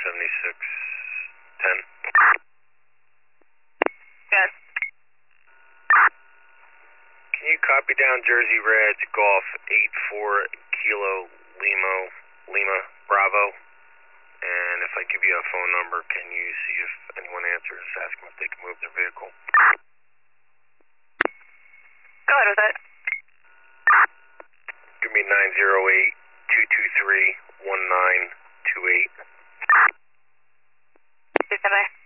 7610. Yes. Can you copy down Jersey Reds Golf 84 Kilo Lima Bravo? And if I give you a phone number, can you see if anyone answers, ask them if they can move their vehicle? Go ahead with it. Give me 908-223-1928. Stand by.